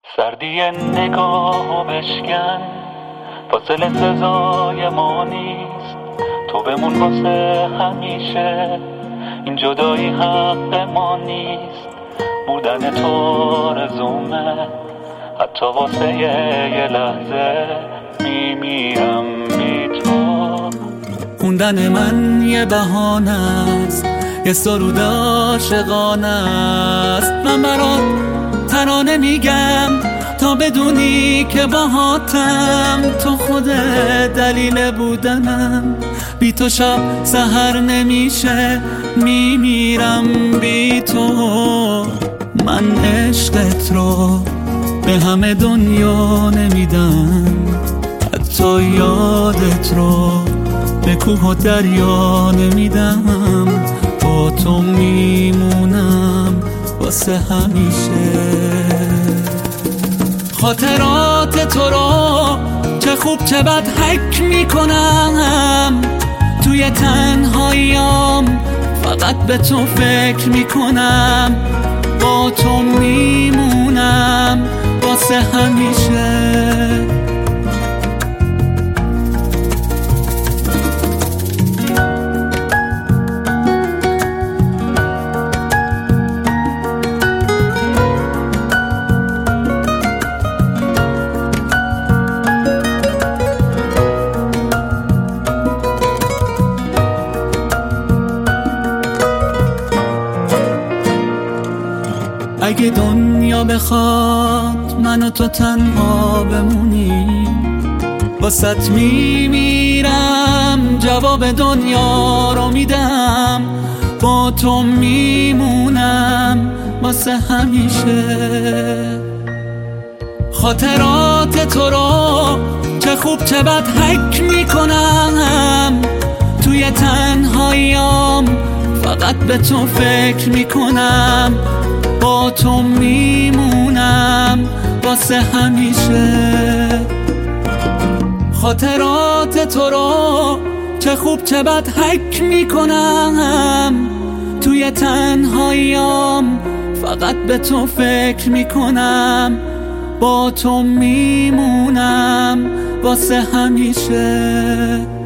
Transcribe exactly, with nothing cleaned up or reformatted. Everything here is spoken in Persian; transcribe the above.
سردی نگاهو بشکن، فاصله سزای ما نیست. تو بمون واسه همیشه، این جدایی حق ما نیست. بودن تو آرزومه، حتی واسه یه لحظه میمیرم بی تو. خوندن من یه بهانه است، یه سرود عاشقانه است. من برات ترانه میگم تا بدونی که باهاتم. تو خود دلیل بودنم، بی تو شب سحر نمیشه، میمیرم بی تو. من عشقت رو به همه دنیا نمیدم، حتی یادت رو به کوه و دریا نمیدم. با تو میمونم واسه همیشه. خاطرات تو رو چه خوب چه بد حک میکنم، توی تنهاییام فقط به تو فکر میکنم. با تو میمونم واسه همیشه. اگه دنیا بخواد من و تو تنها بمونیم، واسط میمیرم، جواب دنیا رو میدم. با تو میمونم واسه همیشه. خاطرات تو رو چه خوب چه بد حک میکنم، توی تنهاییام فقط به تو فکر میکنم. با تو میمونم واسه همیشه. خاطرات تو رو چه خوب چه بد حک میکنم، توی تنهاییام فقط به تو فکر میکنم. با تو میمونم واسه همیشه.